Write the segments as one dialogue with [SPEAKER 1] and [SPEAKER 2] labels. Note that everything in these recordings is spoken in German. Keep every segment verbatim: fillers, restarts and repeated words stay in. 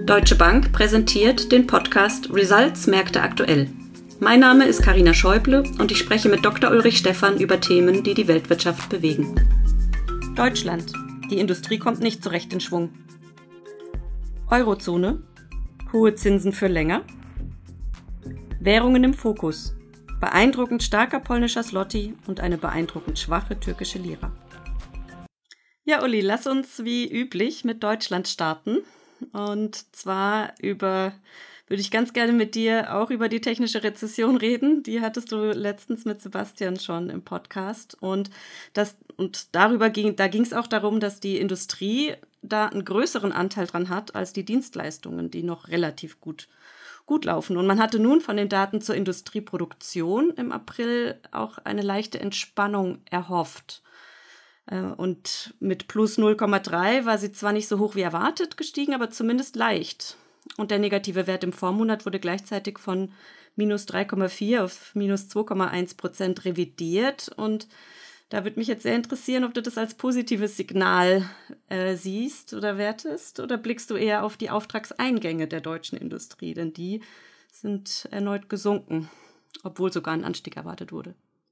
[SPEAKER 1] Deutsche Bank präsentiert den Podcast Results Märkte aktuell. Mein Name ist Carina Schäuble und ich spreche mit Doktor Ulrich Stephan über Themen, die die Weltwirtschaft bewegen. Deutschland. Die Industrie kommt nicht zurecht in Schwung. Eurozone. Hohe Zinsen für länger. Währungen im Fokus. Beeindruckend starker polnischer Zloty und eine beeindruckend schwache türkische Lira. Ja, Uli, lass uns wie üblich mit Deutschland starten. Und zwar über, würde ich ganz gerne mit dir auch über die technische Rezession reden. Die hattest du letztens mit Sebastian schon im Podcast. Und das, und darüber ging, da ging es auch darum, dass die Industrie da einen größeren Anteil dran hat als die Dienstleistungen, die noch relativ gut, gut laufen. Und man hatte nun von den Daten zur Industrieproduktion im April auch eine leichte Entspannung erhofft. Und mit plus null Komma drei war sie zwar nicht so hoch wie erwartet gestiegen, aber zumindest leicht. Und der negative Wert im Vormonat wurde gleichzeitig von minus drei Komma vier auf minus zwei Komma eins Prozent revidiert. Und da würde mich jetzt sehr interessieren, ob du das als positives Signal äh, siehst oder wertest, oder blickst du eher auf die Auftragseingänge der deutschen Industrie, denn die sind erneut gesunken, obwohl sogar ein Anstieg erwartet wurde.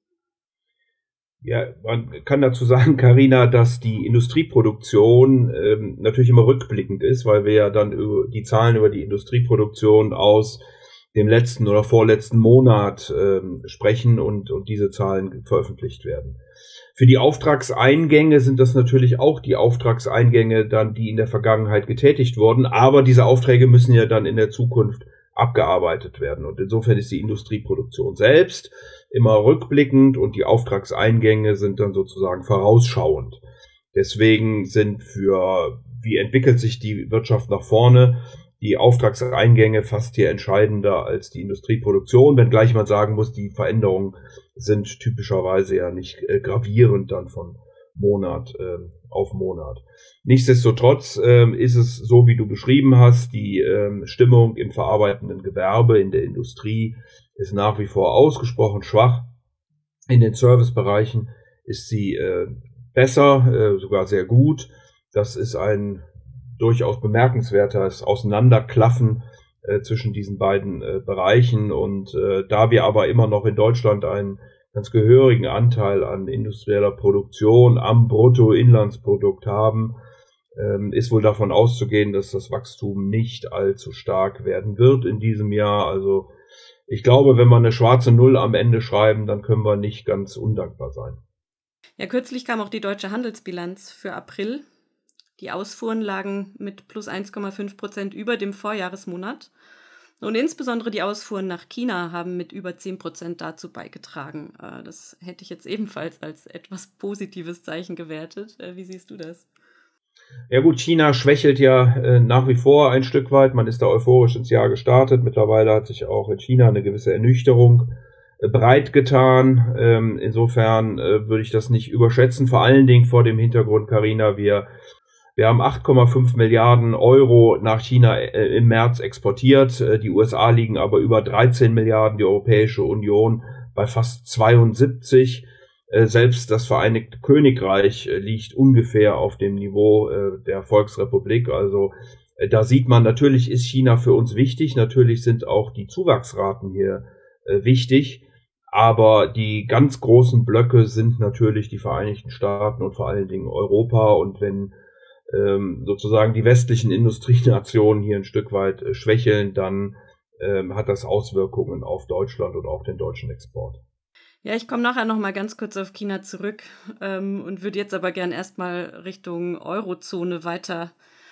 [SPEAKER 2] Ja, man kann dazu sagen, Carina, dass die Industrieproduktion ähm, natürlich immer rückblickend ist, weil wir ja dann über die Zahlen über die Industrieproduktion aus dem letzten oder vorletzten Monat ähm, sprechen und, und diese Zahlen veröffentlicht werden. Für die Auftragseingänge sind das natürlich auch die Auftragseingänge dann, die in der Vergangenheit getätigt wurden, aber diese Aufträge müssen ja dann in der Zukunft abgearbeitet werden. Und insofern ist die Industrieproduktion selbst immer rückblickend und die Auftragseingänge sind dann sozusagen vorausschauend. Deswegen sind für, wie entwickelt sich die Wirtschaft nach vorne, die Auftragseingänge fast hier entscheidender als die Industrieproduktion, wenngleich man sagen muss, die Veränderungen sind typischerweise ja nicht äh, gravierend dann von Monat äh, auf Monat. Nichtsdestotrotz äh, ist es so, wie du beschrieben hast, die äh, Stimmung im verarbeitenden Gewerbe, in der Industrie ist nach wie vor ausgesprochen schwach. In den Servicebereichen ist sie äh, besser, äh, sogar sehr gut. Das ist ein durchaus bemerkenswertes Auseinanderklaffen äh, zwischen diesen beiden äh, Bereichen. Und äh, da wir aber immer noch in Deutschland einen ganz gehörigen Anteil an industrieller Produktion am Bruttoinlandsprodukt haben, ähm, ist wohl davon auszugehen, dass das Wachstum nicht allzu stark werden wird in diesem Jahr. Also ich glaube, wenn wir eine schwarze Null am Ende schreiben, dann können wir nicht ganz undankbar sein.
[SPEAKER 1] Ja, kürzlich kam auch die deutsche Handelsbilanz für April. Die Ausfuhren lagen mit plus eins Komma fünf Prozent über dem Vorjahresmonat. Und insbesondere die Ausfuhren nach China haben mit über zehn Prozent dazu beigetragen. Das hätte ich jetzt ebenfalls als etwas positives Zeichen gewertet. Wie siehst du das?
[SPEAKER 2] Ja gut, China schwächelt ja äh, nach wie vor ein Stück weit. Man ist da euphorisch ins Jahr gestartet. Mittlerweile hat sich auch in China eine gewisse Ernüchterung äh, breit getan. Ähm, insofern äh, würde ich das nicht überschätzen. Vor allen Dingen vor dem Hintergrund, Carina, wir Wir haben acht Komma fünf Milliarden Euro nach China äh, im März exportiert. Äh, die U S A liegen aber über dreizehn Milliarden, die Europäische Union bei fast zweiundsiebzig. Äh, selbst das Vereinigte Königreich äh, liegt ungefähr auf dem Niveau äh, der Volksrepublik. Also äh, da sieht man, natürlich ist China für uns wichtig. Natürlich sind auch die Zuwachsraten hier äh, wichtig. Aber die ganz großen Blöcke sind natürlich die Vereinigten Staaten und vor allen Dingen Europa. Und wenn sozusagen die westlichen Industrienationen hier ein Stück weit schwächeln, dann ähm, hat das Auswirkungen auf Deutschland und auch den deutschen Export.
[SPEAKER 1] Ja, ich komme nachher noch mal ganz kurz auf China zurück ähm, und würde jetzt aber gern erstmal Richtung Eurozone weiter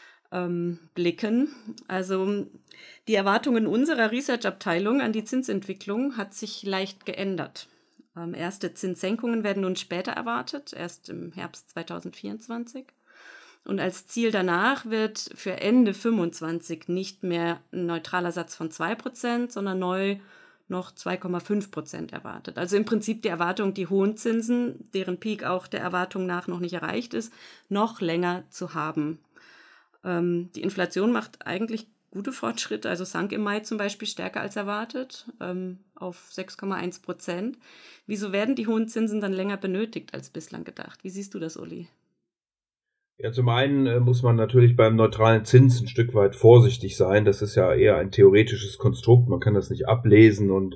[SPEAKER 1] ähm, blicken. Also die Erwartungen unserer Research-Abteilung an die Zinsentwicklung hat sich leicht geändert. Ähm, erste Zinssenkungen werden nun später erwartet, erst im Herbst zwanzig vierundzwanzig. Und als Ziel danach wird für Ende fünfundzwanzig nicht mehr ein neutraler Satz von zwei Prozent, sondern neu noch zwei Komma fünf Prozent erwartet. Also im Prinzip die Erwartung, die hohen Zinsen, deren Peak auch der Erwartung nach noch nicht erreicht ist, noch länger zu haben. Ähm, die Inflation macht eigentlich gute Fortschritte, also sank im Mai zum Beispiel stärker als erwartet, ähm, auf sechs Komma eins Prozent. Wieso werden die hohen Zinsen dann länger benötigt als bislang gedacht? Wie siehst du das, Uli?
[SPEAKER 2] Ja, zum einen äh, muss man natürlich beim neutralen Zins ein Stück weit vorsichtig sein. Das ist ja eher ein theoretisches Konstrukt. Man kann das nicht ablesen und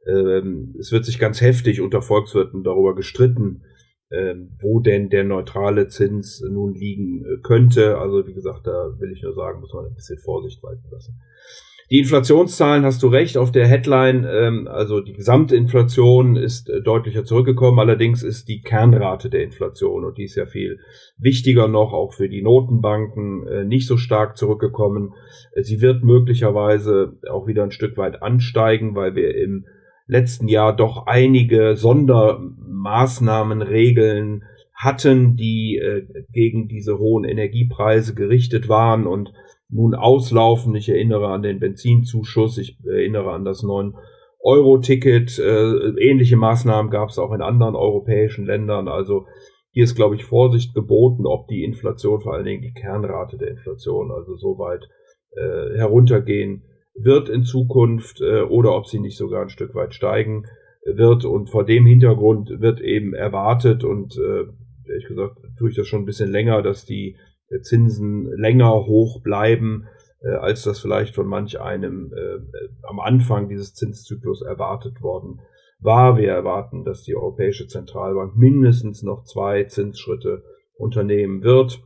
[SPEAKER 2] ähm, es wird sich ganz heftig unter Volkswirten darüber gestritten, ähm, wo denn der neutrale Zins nun liegen äh, könnte. Also wie gesagt, da will ich nur sagen, muss man ein bisschen Vorsicht walten lassen. Die Inflationszahlen, hast du recht, auf der Headline, ähm, also die Gesamtinflation ist äh, deutlicher zurückgekommen, allerdings ist die Kernrate der Inflation, und die ist ja viel wichtiger noch, auch für die Notenbanken, äh, nicht so stark zurückgekommen. Äh, sie wird möglicherweise auch wieder ein Stück weit ansteigen, weil wir im letzten Jahr doch einige Sondermaßnahmen, Regeln hatten, die äh, gegen diese hohen Energiepreise gerichtet waren und nun auslaufen. Ich erinnere an den Benzinzuschuss, ich erinnere an das neun Euro Ticket. Äh, ähnliche Maßnahmen gab es auch in anderen europäischen Ländern. Also hier ist, glaube ich, Vorsicht geboten, ob die Inflation, vor allen Dingen die Kernrate der Inflation, also so weit äh, heruntergehen wird in Zukunft äh, oder ob sie nicht sogar ein Stück weit steigen wird. Und vor dem Hintergrund wird eben erwartet, und äh, ehrlich gesagt tue ich das schon ein bisschen länger, dass die Zinsen länger hoch bleiben, äh, als das vielleicht von manch einem äh, am Anfang dieses Zinszyklus erwartet worden war. Wir erwarten, dass die Europäische Zentralbank mindestens noch zwei Zinsschritte unternehmen wird.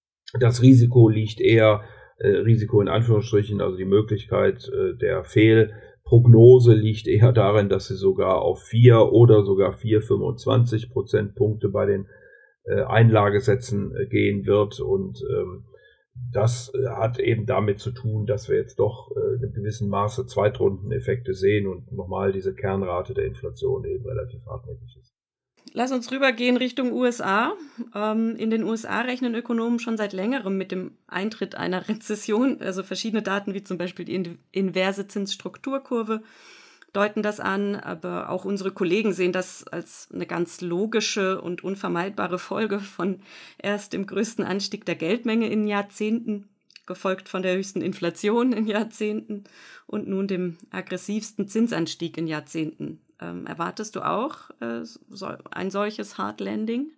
[SPEAKER 2] Das Risiko liegt eher, äh, Risiko in Anführungsstrichen, also die Möglichkeit äh, der Fehlprognose liegt eher darin, dass sie sogar auf vier oder sogar vier Komma fünfundzwanzig Prozentpunkte bei den Einlagesätzen gehen wird, und ähm, das hat eben damit zu tun, dass wir jetzt doch äh, in einem gewissen Maße Zweitrundeneffekte sehen und nochmal diese Kernrate der Inflation eben relativ hartnäckig ist.
[SPEAKER 1] Lass uns rübergehen Richtung U S A. Ähm, in den U S A rechnen Ökonomen schon seit längerem mit dem Eintritt einer Rezession. Also verschiedene Daten wie zum Beispiel die inverse Zinsstrukturkurve deuten das an, aber auch unsere Kollegen sehen das als eine ganz logische und unvermeidbare Folge von erst dem größten Anstieg der Geldmenge in Jahrzehnten, gefolgt von der höchsten Inflation in Jahrzehnten und nun dem aggressivsten Zinsanstieg in Jahrzehnten. Ähm, erwartest du auch äh, so, ein solches Hard Landing?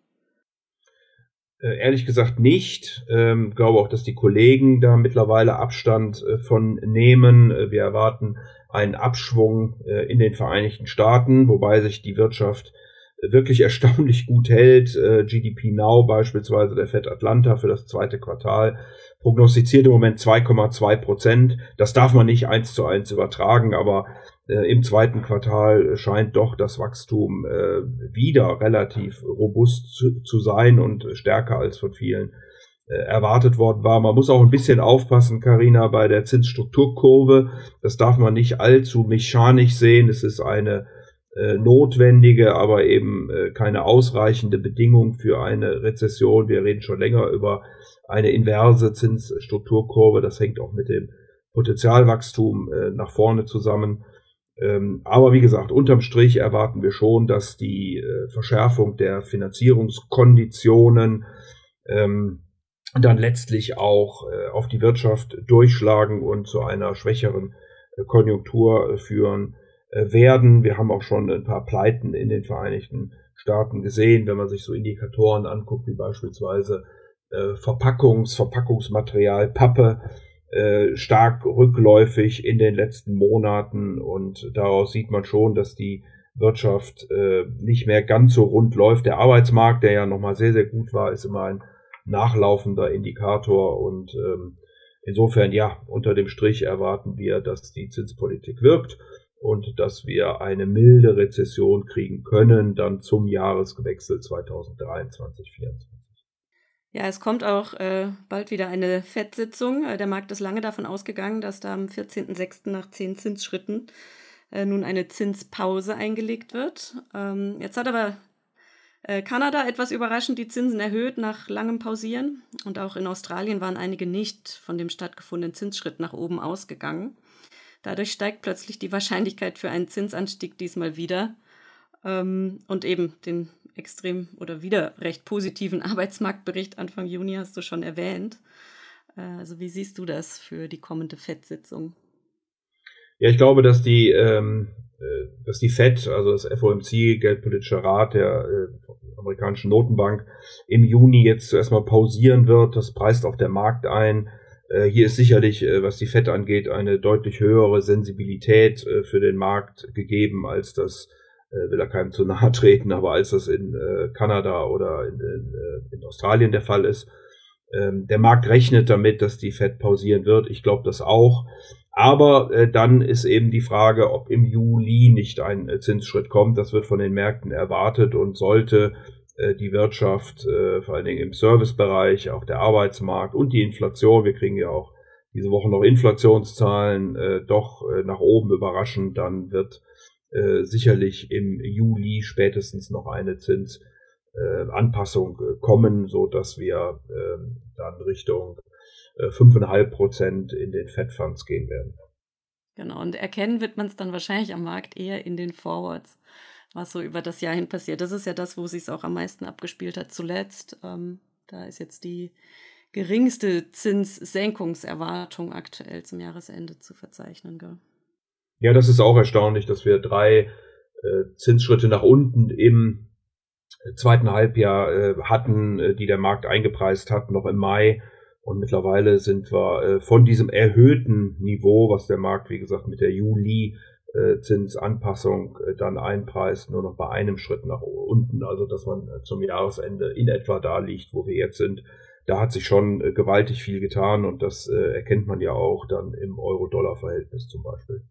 [SPEAKER 2] Äh, ehrlich gesagt nicht. Ähm, glaube auch, dass die Kollegen da mittlerweile Abstand äh, von nehmen. Äh, wir erwarten einen Abschwung äh, in den Vereinigten Staaten, wobei sich die Wirtschaft äh, wirklich erstaunlich gut hält. Äh, G D P Now beispielsweise, der Fed Atlanta für das zweite Quartal, prognostiziert im Moment zwei Komma zwei Prozent. Das darf man nicht eins zu eins übertragen, aber äh, im zweiten Quartal scheint doch das Wachstum äh, wieder relativ robust zu, zu sein und stärker als von vielen erwartet worden war. Man muss auch ein bisschen aufpassen, Carina, bei der Zinsstrukturkurve. Das darf man nicht allzu mechanisch sehen. Es ist eine äh, notwendige, aber eben äh, keine ausreichende Bedingung für eine Rezession. Wir reden schon länger über eine inverse Zinsstrukturkurve. Das hängt auch mit dem Potenzialwachstum äh, nach vorne zusammen. Ähm, aber wie gesagt, unterm Strich erwarten wir schon, dass die äh, Verschärfung der Finanzierungskonditionen ähm, dann letztlich auch äh, auf die Wirtschaft durchschlagen und zu einer schwächeren äh, Konjunktur äh, führen äh, werden. Wir haben auch schon ein paar Pleiten in den Vereinigten Staaten gesehen, wenn man sich so Indikatoren anguckt, wie beispielsweise äh, Verpackungs-, Verpackungsmaterial, Pappe, äh, stark rückläufig in den letzten Monaten, und daraus sieht man schon, dass die Wirtschaft äh, nicht mehr ganz so rund läuft. Der Arbeitsmarkt, der ja nochmal sehr, sehr gut war, ist immer ein nachlaufender Indikator, und ähm, insofern, ja, unter dem Strich erwarten wir, dass die Zinspolitik wirkt und dass wir eine milde Rezession kriegen können, dann zum Jahreswechsel zweitausenddreiundzwanzig vierundzwanzig.
[SPEAKER 1] Ja, es kommt auch äh, bald wieder eine Fed-Sitzung. Der Markt ist lange davon ausgegangen, dass da am vierzehnten sechsten nach zehn Zinsschritten äh, nun eine Zinspause eingelegt wird. Ähm, jetzt hat aber Kanada etwas überraschend die Zinsen erhöht nach langem Pausieren, und auch in Australien waren einige nicht von dem stattgefundenen Zinsschritt nach oben ausgegangen. Dadurch steigt plötzlich die Wahrscheinlichkeit für einen Zinsanstieg diesmal wieder, ähm, und eben den extrem oder wieder recht positiven Arbeitsmarktbericht Anfang Juni hast du schon erwähnt. Äh, also wie siehst du das für die kommende Fed-Sitzung?
[SPEAKER 2] Ja, ich glaube, dass die ähm dass die Fed, also das F O M C, Geldpolitischer Rat der äh, amerikanischen Notenbank, im Juni jetzt zuerst mal pausieren wird. Das preist auch der Markt ein. Äh, hier ist sicherlich, äh, was die Fed angeht, eine deutlich höhere Sensibilität äh, für den Markt gegeben, als das, äh, will er keinem zu nahe treten, aber als das in äh, Kanada oder in, in, äh, in Australien der Fall ist. Ähm, der Markt rechnet damit, dass die Fed pausieren wird. Ich glaube das auch. Aber äh, dann ist eben die Frage, ob im Juli nicht ein äh, Zinsschritt kommt. Das wird von den Märkten erwartet und sollte äh, die Wirtschaft, äh, vor allen Dingen im Servicebereich, auch der Arbeitsmarkt und die Inflation, wir kriegen ja auch diese Woche noch Inflationszahlen, äh, doch äh, nach oben überraschen, dann wird äh, sicherlich im Juli spätestens noch eine Zinsanpassung äh, kommen, so dass wir äh, dann Richtung fünf Komma fünf Prozent in den Fed Funds gehen werden.
[SPEAKER 1] Genau, und erkennen wird man es dann wahrscheinlich am Markt eher in den Forwards, was so über das Jahr hin passiert. Das ist ja das, wo sich es auch am meisten abgespielt hat zuletzt. Ähm, da ist jetzt die geringste Zinssenkungserwartung aktuell zum Jahresende zu verzeichnen. Gell?
[SPEAKER 2] Ja, das ist auch erstaunlich, dass wir drei äh, Zinsschritte nach unten im zweiten Halbjahr äh, hatten, äh, die der Markt eingepreist hat, noch im Mai. Und mittlerweile sind wir äh, von diesem erhöhten Niveau, was der Markt, wie gesagt, mit der Juli-Zinsanpassung äh, dann einpreist, nur noch bei einem Schritt nach unten. Also, dass man äh, zum Jahresende in etwa da liegt, wo wir jetzt sind. Da hat sich schon äh, gewaltig viel getan und das äh, erkennt man ja auch dann im Euro-Dollar-Verhältnis zum Beispiel.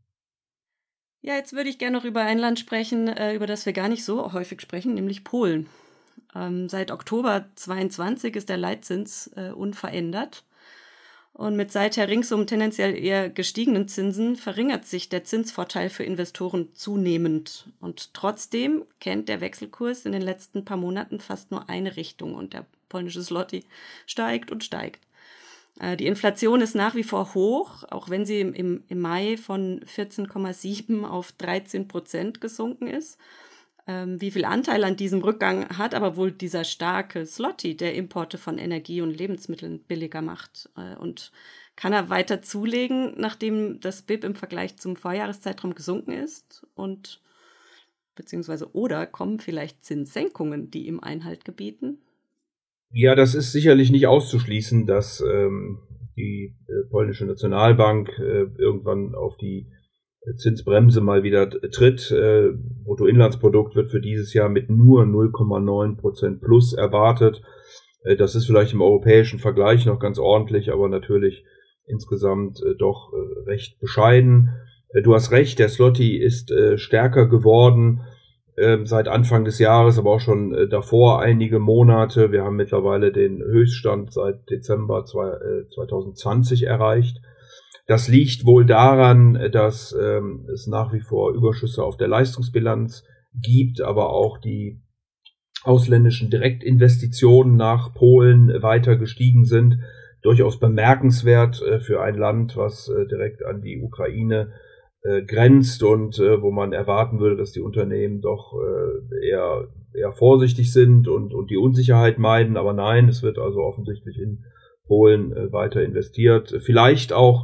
[SPEAKER 1] Ja, jetzt würde ich gerne noch über ein Land sprechen, äh, über das wir gar nicht so häufig sprechen, nämlich Polen. Ähm, seit Oktober zweiundzwanzig ist der Leitzins äh, unverändert. Und mit seither ringsum tendenziell eher gestiegenen Zinsen verringert sich der Zinsvorteil für Investoren zunehmend. Und trotzdem kennt der Wechselkurs in den letzten paar Monaten fast nur eine Richtung und der polnische Zloty steigt und steigt. Äh, die Inflation ist nach wie vor hoch, auch wenn sie im, im Mai von vierzehn Komma sieben auf dreizehn Prozent gesunken ist. Wie viel Anteil an diesem Rückgang hat aber wohl dieser starke Zloty, der Importe von Energie und Lebensmitteln billiger macht? Und kann er weiter zulegen, nachdem das B I P im Vergleich zum Vorjahreszeitraum gesunken ist? Und beziehungsweise oder kommen vielleicht Zinssenkungen, die ihm Einhalt gebieten?
[SPEAKER 2] Ja, das ist sicherlich nicht auszuschließen, dass ähm, die äh, polnische Nationalbank äh, irgendwann auf die Zinsbremse mal wieder tritt. Äh, Bruttoinlandsprodukt wird für dieses Jahr mit nur null Komma neun Prozent plus erwartet. Äh, das ist vielleicht im europäischen Vergleich noch ganz ordentlich, aber natürlich insgesamt äh, doch äh, recht bescheiden. Äh, du hast recht, der Zloty ist äh, stärker geworden äh, seit Anfang des Jahres, aber auch schon äh, davor einige Monate. Wir haben mittlerweile den Höchststand seit Dezember zwanzig zwanzig erreicht. Das liegt wohl daran, dass ähm, es nach wie vor Überschüsse auf der Leistungsbilanz gibt, aber auch die ausländischen Direktinvestitionen nach Polen weiter gestiegen sind. Durchaus bemerkenswert äh, für ein Land, was äh, direkt an die Ukraine äh, grenzt und äh, wo man erwarten würde, dass die Unternehmen doch äh, eher, eher vorsichtig sind und, und die Unsicherheit meiden. Aber nein, es wird also offensichtlich in Polen äh, weiter investiert. Vielleicht auch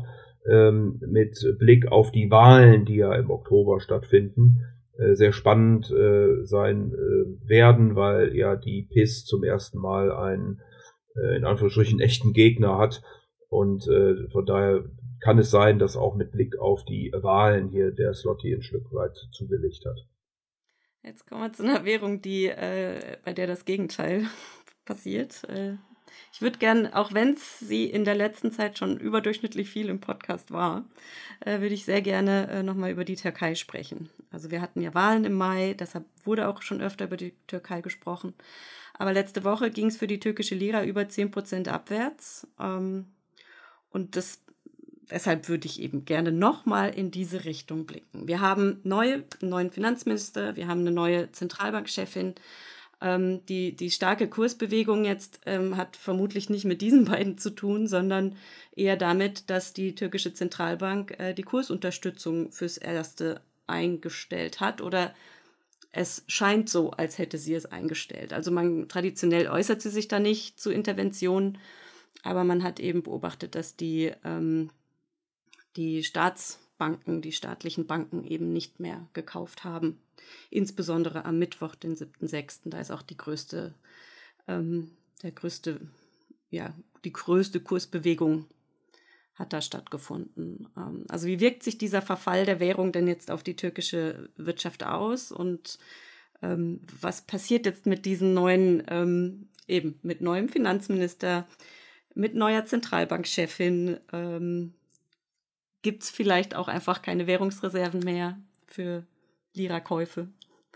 [SPEAKER 2] mit Blick auf die Wahlen, die ja im Oktober stattfinden, sehr spannend sein werden, weil ja die P I S zum ersten Mal einen, in Anführungsstrichen, echten Gegner hat. Und von daher kann es sein, dass auch mit Blick auf die Wahlen hier der Zloty ein Stück weit zugelegt hat.
[SPEAKER 1] Jetzt kommen wir zu einer Währung, die, bei der das Gegenteil passiert. Ich würde gern, auch wenn es sie in der letzten Zeit schon überdurchschnittlich viel im Podcast war, äh, würde ich sehr gerne äh, nochmal über die Türkei sprechen. Also wir hatten ja Wahlen im Mai, deshalb wurde auch schon öfter über die Türkei gesprochen. Aber letzte Woche ging es für die türkische Lira über zehn Prozent abwärts. Ähm, und das, deshalb würde ich eben gerne nochmal in diese Richtung blicken. Wir haben neue, einen neuen Finanzminister, wir haben eine neue Zentralbankchefin. Ähm, die, die starke Kursbewegung jetzt ähm, hat vermutlich nicht mit diesen beiden zu tun, sondern eher damit, dass die türkische Zentralbank äh, die Kursunterstützung fürs Erste eingestellt hat oder es scheint so, als hätte sie es eingestellt. Also man traditionell äußert sie sich da nicht zu Interventionen, aber man hat eben beobachtet, dass die, ähm, die Staats Banken, die staatlichen Banken eben nicht mehr gekauft haben. Insbesondere am Mittwoch, den siebten sechsten Da ist auch die größte, ähm, der größte, ja, die größte Kursbewegung hat da stattgefunden. Ähm, also wie wirkt sich dieser Verfall der Währung denn jetzt auf die türkische Wirtschaft aus und ähm, was passiert jetzt mit diesen neuen, ähm, eben mit neuem Finanzminister, mit neuer Zentralbankchefin? Ähm, Gibt es vielleicht auch einfach keine Währungsreserven mehr für Lira-Käufe?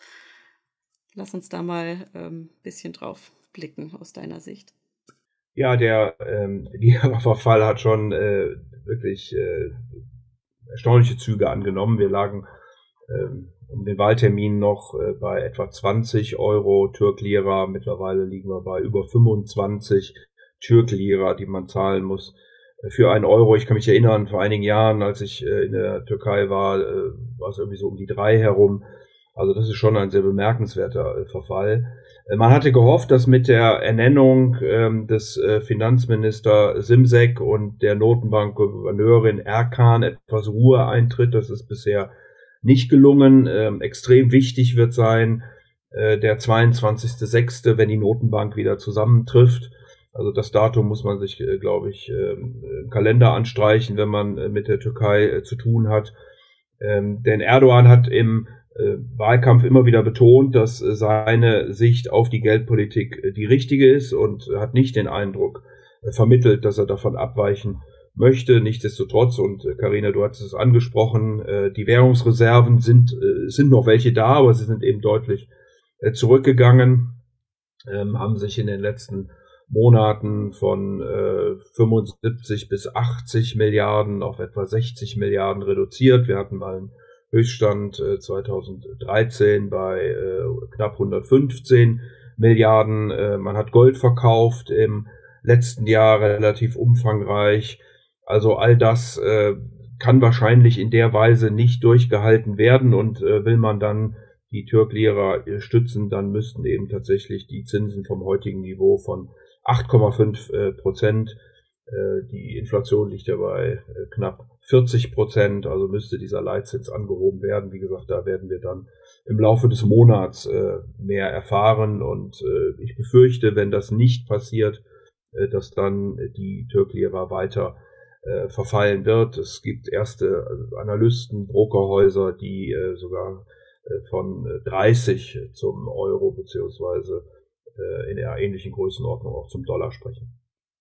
[SPEAKER 1] Lass uns da mal ein ähm, bisschen drauf blicken aus deiner Sicht.
[SPEAKER 2] Ja, der ähm, Lira-Verfall hat schon äh, wirklich äh, erstaunliche Züge angenommen. Wir lagen ähm, um den Wahltermin noch äh, bei etwa zwanzig Euro Türk-Lira. Mittlerweile liegen wir bei über fünfundzwanzig Türk-Lira, die man zahlen muss für einen Euro. Ich kann mich erinnern, vor einigen Jahren, als ich äh, in der Türkei war, äh, war es irgendwie so um die drei herum. Also das ist schon ein sehr bemerkenswerter äh, Verfall. Äh, man hatte gehofft, dass mit der Ernennung ähm, des äh, Finanzminister Simsek und der Notenbankgouverneurin Erkan etwas Ruhe eintritt. Das ist bisher nicht gelungen. Ähm, extrem wichtig wird sein äh, der zweiundzwanzigster sechster, wenn die Notenbank wieder zusammentrifft. Also das Datum muss man sich, äh, glaube ich, äh, im Kalender anstreichen, wenn man äh, mit der Türkei äh, zu tun hat. Ähm, denn Erdogan hat im äh, Wahlkampf immer wieder betont, dass äh, seine Sicht auf die Geldpolitik äh, die richtige ist und hat nicht den Eindruck äh, vermittelt, dass er davon abweichen möchte. Nichtsdestotrotz, und Carina, äh, du hattest es angesprochen, äh, die Währungsreserven sind, äh, sind noch welche da, aber sie sind eben deutlich äh, zurückgegangen, ähm, haben sich in den letzten Monaten von äh, fünfundsiebzig bis achtzig Milliarden auf etwa sechzig Milliarden reduziert. Wir hatten mal einen Höchststand äh, zweitausenddreizehn bei äh, knapp hundertfünfzehn Milliarden. Äh, man hat Gold verkauft im letzten Jahr relativ umfangreich. Also all das äh, kann wahrscheinlich in der Weise nicht durchgehalten werden und äh, will man dann die Türk-Lira stützen, dann müssten eben tatsächlich die Zinsen vom heutigen Niveau von acht Komma fünf Prozent. Äh, die Inflation liegt ja bei äh, knapp vierzig Prozent, also müsste dieser Leitzins angehoben werden. Wie gesagt, da werden wir dann im Laufe des Monats äh, mehr erfahren und äh, ich befürchte, wenn das nicht passiert, äh, dass dann die Türk-Lira weiter äh, verfallen wird. Es gibt erste Analysten, Brokerhäuser, die äh, sogar äh, von dreißig zum Euro beziehungsweise in der ähnlichen Größenordnung auch zum Dollar sprechen.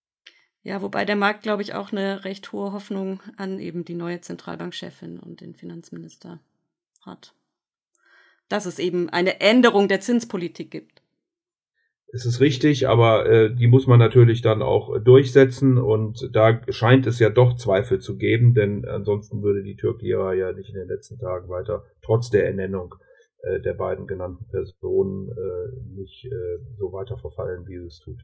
[SPEAKER 1] Ja, wobei der Markt, glaube ich, auch eine recht hohe Hoffnung an eben die neue Zentralbankchefin und den Finanzminister hat. Dass es eben eine Änderung der Zinspolitik gibt.
[SPEAKER 2] Es ist richtig, aber äh, die muss man natürlich dann auch durchsetzen und da scheint es ja doch Zweifel zu geben, denn ansonsten würde die Türk-Lira ja nicht in den letzten Tagen weiter, trotz der Ernennung der beiden genannten Personen äh, nicht äh, so weiter verfallen, wie es tut.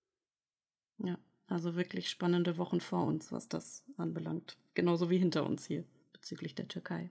[SPEAKER 1] Ja, also wirklich spannende Wochen vor uns, was das anbelangt. Genauso wie hinter uns hier bezüglich der Türkei.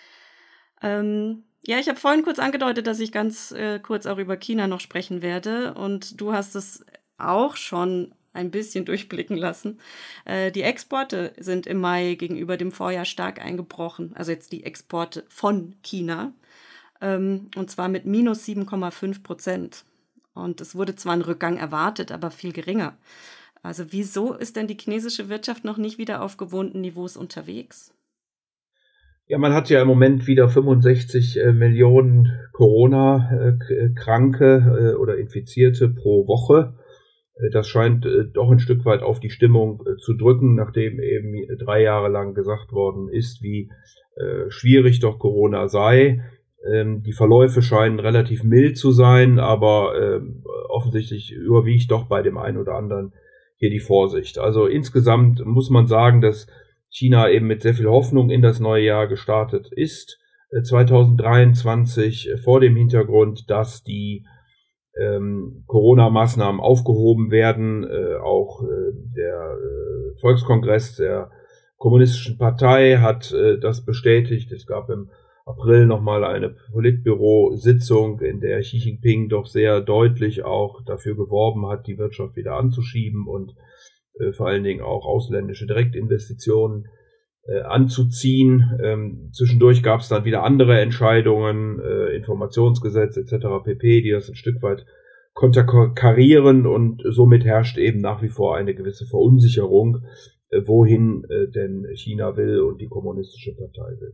[SPEAKER 1] Ähm, ja, ich habe vorhin kurz angedeutet, dass ich ganz äh, kurz auch über China noch sprechen werde und du hast es auch schon ein bisschen durchblicken lassen. Äh, die Exporte sind im Mai gegenüber dem Vorjahr stark eingebrochen, also jetzt die Exporte von China. Und zwar mit minus sieben Komma fünf Prozent. Und es wurde zwar ein Rückgang erwartet, aber viel geringer. Also wieso ist denn die chinesische Wirtschaft noch nicht wieder auf gewohnten Niveaus unterwegs?
[SPEAKER 2] Ja, man hat ja im Moment wieder fünfundsechzig äh, Millionen Corona-Kranke äh, oder Infizierte pro Woche. Äh, das scheint äh, doch ein Stück weit auf die Stimmung äh, zu drücken, nachdem eben drei Jahre lang gesagt worden ist, wie äh, schwierig doch Corona sei. Die Verläufe scheinen relativ mild zu sein, aber äh, offensichtlich überwiegt doch bei dem einen oder anderen hier die Vorsicht. Also insgesamt muss man sagen, dass China eben mit sehr viel Hoffnung in das neue Jahr gestartet ist. Äh, zweitausenddreiundzwanzig äh, vor dem Hintergrund, dass die ähm, Corona-Maßnahmen aufgehoben werden. Äh, auch äh, der äh, Volkskongress der Kommunistischen Partei hat äh, das bestätigt. Es gab im April nochmal eine Politbüro-Sitzung, in der Xi Jinping doch sehr deutlich auch dafür geworben hat, die Wirtschaft wieder anzuschieben und äh, vor allen Dingen auch ausländische Direktinvestitionen äh, anzuziehen. Ähm, zwischendurch gab es dann wieder andere Entscheidungen, äh, Informationsgesetz et cetera pp., die das ein Stück weit konterkarieren, und somit herrscht eben nach wie vor eine gewisse Verunsicherung, äh, wohin äh, denn China will und die Kommunistische Partei will.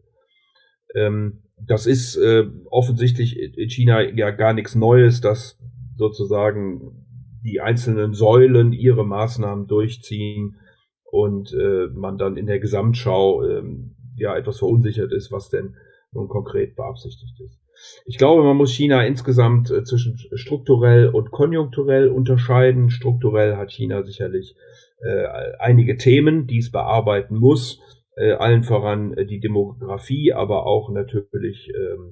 [SPEAKER 2] Ähm, das ist äh, offensichtlich in China ja gar nichts Neues, dass sozusagen die einzelnen Säulen ihre Maßnahmen durchziehen und äh, man dann in der Gesamtschau äh, ja etwas verunsichert ist, was denn nun konkret beabsichtigt ist. Ich glaube, man muss China insgesamt äh, zwischen strukturell und konjunkturell unterscheiden. Strukturell hat China sicherlich äh, einige Themen, die es bearbeiten muss, äh, allen voran äh, die Demografie, aber auch natürlich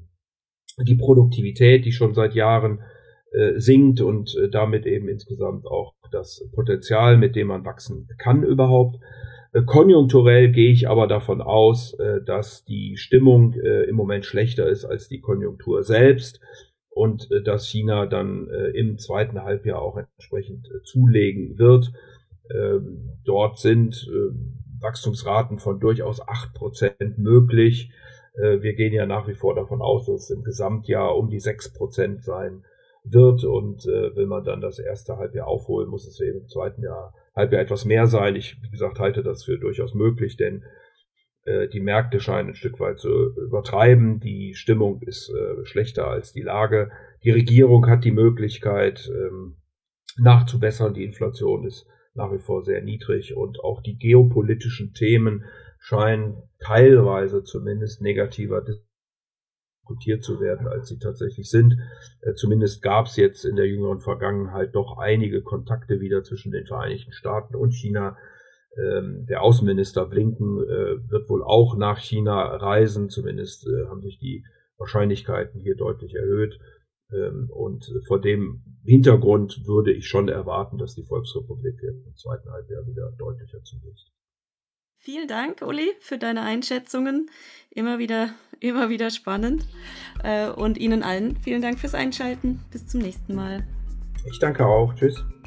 [SPEAKER 2] äh, die Produktivität, die schon seit Jahren äh, sinkt, und äh, damit eben insgesamt auch das Potenzial, mit dem man wachsen kann überhaupt. Äh, konjunkturell gehe ich aber davon aus, äh, dass die Stimmung äh, im Moment schlechter ist als die Konjunktur selbst, und äh, dass China dann äh, im zweiten Halbjahr auch entsprechend äh, zulegen wird. Ähm, dort sind äh, Wachstumsraten von durchaus acht Prozent möglich. Äh, wir gehen ja nach wie vor davon aus, dass es im Gesamtjahr um die sechs Prozent sein wird, und äh, will man dann das erste Halbjahr aufholen, muss es eben im zweiten Jahr Halbjahr etwas mehr sein. Ich, wie gesagt, halte das für durchaus möglich, denn äh, die Märkte scheinen ein Stück weit zu übertreiben. Die Stimmung ist äh, schlechter als die Lage. Die Regierung hat die Möglichkeit, ähm, nachzubessern. Die Inflation ist nach wie vor sehr niedrig, und auch die geopolitischen Themen scheinen teilweise zumindest negativer diskutiert zu werden, als sie tatsächlich sind. Äh, zumindest gab es jetzt in der jüngeren Vergangenheit doch einige Kontakte wieder zwischen den Vereinigten Staaten und China. Ähm, der Außenminister Blinken äh, wird wohl auch nach China reisen. Zumindest äh, haben sich die Wahrscheinlichkeiten hier deutlich erhöht. Ähm, und vor dem Hintergrund würde ich schon erwarten, dass die Volksrepublik im zweiten Halbjahr wieder deutlicher zulegt.
[SPEAKER 1] Vielen Dank, Uli, für deine Einschätzungen. Immer wieder, immer wieder spannend. Und Ihnen allen vielen Dank fürs Einschalten. Bis zum nächsten Mal.
[SPEAKER 2] Ich danke auch. Tschüss.